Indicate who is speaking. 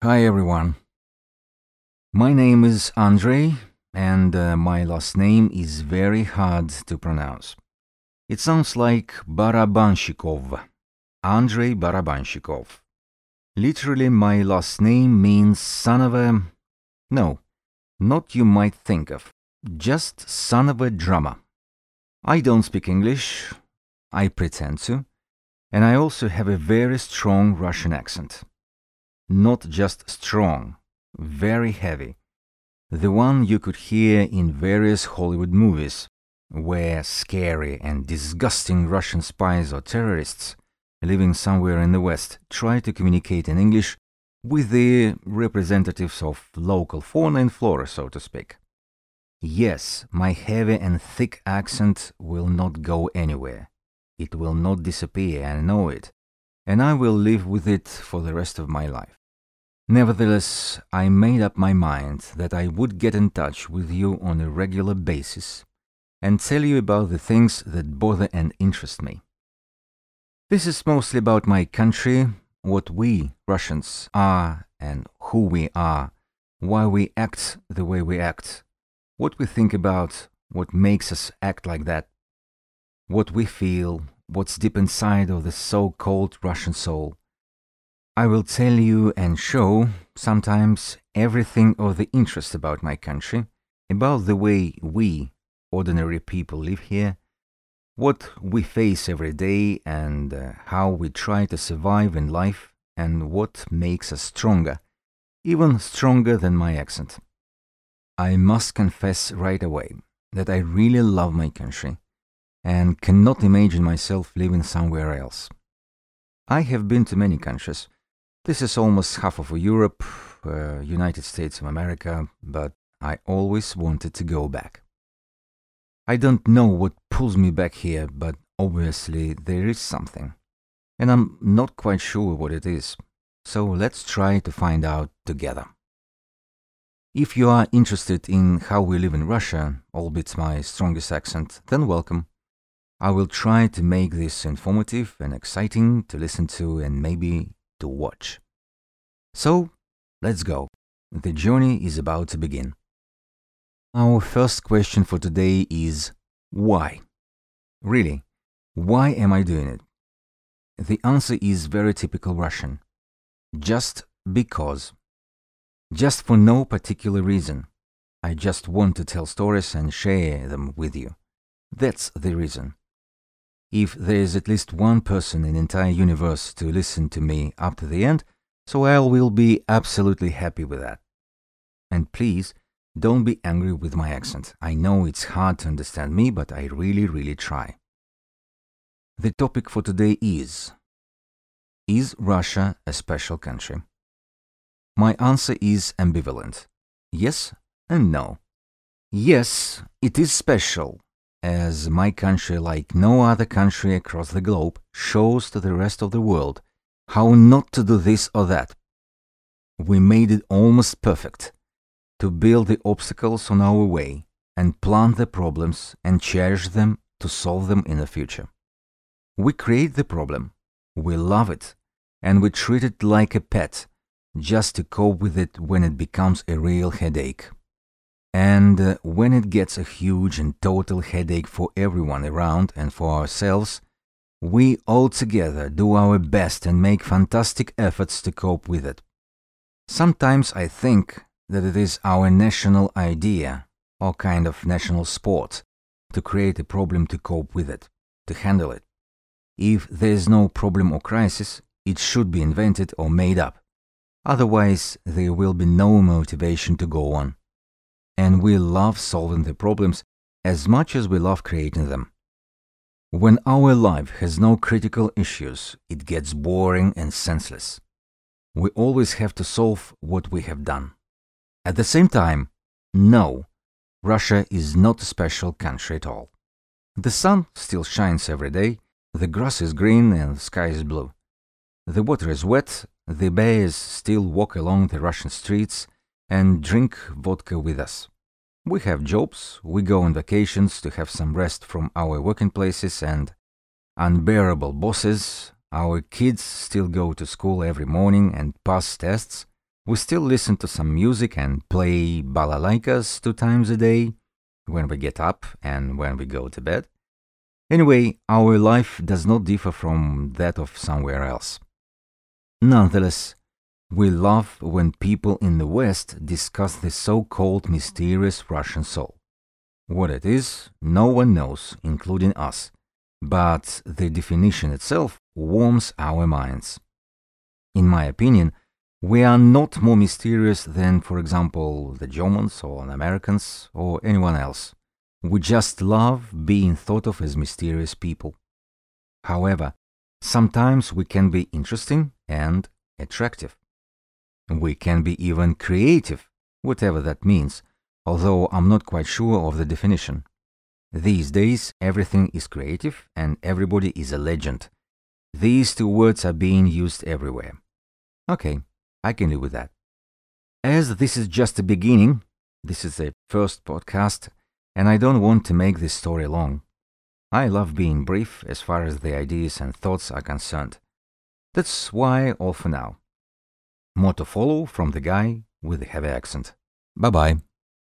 Speaker 1: Hi everyone. My name is Andrei, and my last name is very hard to pronounce. It sounds like Barabanshikov. Andrei Barabanshikov. Literally, my last name means son of a. No, not you might think of. Just son of a drummer. I don't speak English. I pretend to. And I also have a very strong Russian accent. Not just strong, very heavy. The one you could hear in various Hollywood movies, where scary and disgusting Russian spies or terrorists living somewhere in the West try to communicate in English with the representatives of local fauna and flora, so to speak. Yes, my heavy and thick accent will not go anywhere. It will not disappear, I know it, and I will live with it for the rest of my life. Nevertheless, I made up my mind that I would get in touch with you on a regular basis and tell you about the things that bother and interest me. This is mostly about my country, what we, Russians, are and who we are, why we act the way we act, what we think about, what makes us act like that, what we feel, what's deep inside of the so-called Russian soul. I will tell you and show, sometimes, everything of the interest about my country, about the way we, ordinary people, live here, what we face every day, and how we try to survive in life, and what makes us stronger, even stronger than my accent. I must confess right away that I really love my country, and cannot imagine myself living somewhere else. I have been to many countries. This is almost half of Europe, United States of America, but I always wanted to go back. I don't know what pulls me back here, but obviously there is something. And I'm not quite sure what it is. So let's try to find out together. If you are interested in how we live in Russia, albeit my strongest accent, then welcome. I will try to make this informative and exciting to listen to and maybe to watch. So, let's go. The journey is about to begin. Our first question for today is why? Really, why am I doing it? The answer is very typical Russian. Just because. Just for no particular reason. I just want to tell stories and share them with you. That's the reason. If there is at least one person in the entire universe to listen to me up to the end, so I will be absolutely happy with that. And please, don't be angry with my accent. I know it's hard to understand me, but I really try. The topic for today is Russia a special country? My answer is ambivalent. Yes and no. Yes, it is special, as my country, like no other country across the globe, shows to the rest of the world how not to do this or that. We made it almost perfect, to build the obstacles on our way and plant the problems and cherish them to solve them in the future. We create the problem, we love it, and we treat it like a pet, just to cope with it when it becomes a real headache. And when it gets a huge and total headache for everyone around and for ourselves, we all together do our best and make fantastic efforts to cope with it. Sometimes I think that it is our national idea, or kind of national sport, to create a problem to cope with it, to handle it. If there is no problem or crisis, it should be invented or made up. Otherwise, there will be no motivation to go on. And we love solving the problems as much as we love creating them. When our life has no critical issues, it gets boring and senseless. We always have to solve what we have done. At the same time, no, Russia is not a special country at all. The sun still shines every day, the grass is green and the sky is blue. The water is wet, the bears still walk along the Russian streets and drink vodka with us. We have jobs, we go on vacations to have some rest from our working places and unbearable bosses. Our kids still go to school every morning and pass tests. We still listen to some music and play balalaikas 2 times a day, when we get up and when we go to bed. Anyway, our life does not differ from that of somewhere else. Nonetheless, we love when people in the West discuss the so-called mysterious Russian soul. What it is, no one knows, including us, but the definition itself warms our minds. In my opinion, we are not more mysterious than, for example, the Germans or the Americans or anyone else. We just love being thought of as mysterious people. However, sometimes we can be interesting and attractive. We can be even creative, whatever that means, although I'm not quite sure of the definition. These days, everything is creative and everybody is a legend. These two words are being used everywhere. Okay, I can live with that. As this is just a beginning, this is the first podcast, and I don't want to make this story long. I love being brief as far as the ideas and thoughts are concerned. That's why all for now. More to follow from the guy with the heavy accent. Bye-bye.